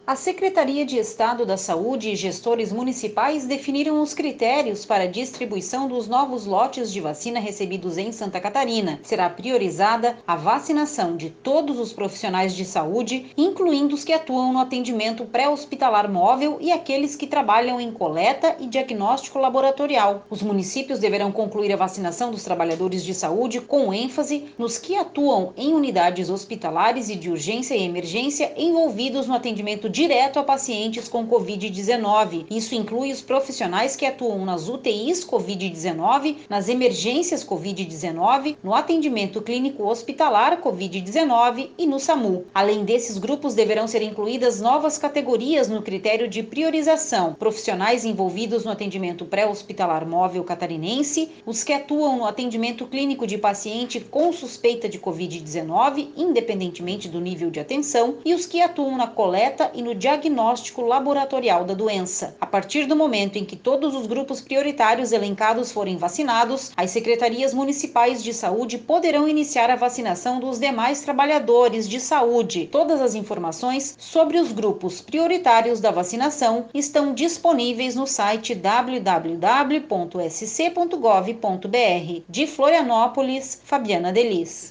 A Secretaria de Estado da Saúde e gestores municipais definiram os critérios para a distribuição dos novos lotes de vacina recebidos em Santa Catarina. Será priorizada a vacinação de todos os profissionais de saúde, incluindo os que atuam no atendimento pré-hospitalar móvel e aqueles que trabalham em coleta e diagnóstico laboratorial. Os municípios deverão concluir a vacinação dos trabalhadores de saúde com ênfase nos que atuam em unidades hospitalares e de urgência e emergência envolvidos no atendimento direto a pacientes com Covid-19. Isso inclui os profissionais que atuam nas UTIs Covid-19, nas emergências Covid-19, no atendimento clínico hospitalar Covid-19 e no SAMU. Além desses grupos, deverão ser incluídas novas categorias no critério de priorização: profissionais envolvidos no atendimento pré-hospitalar móvel catarinense, os que atuam no atendimento clínico de paciente com suspeita de Covid-19, independentemente do nível de atenção, e os que atuam na coleta e no diagnóstico laboratorial da doença. A partir do momento em que todos os grupos prioritários elencados forem vacinados, as secretarias municipais de saúde poderão iniciar a vacinação dos demais trabalhadores de saúde. Todas as informações sobre os grupos prioritários da vacinação estão disponíveis no site www.sc.gov.br. De Florianópolis, Fabiana Delis.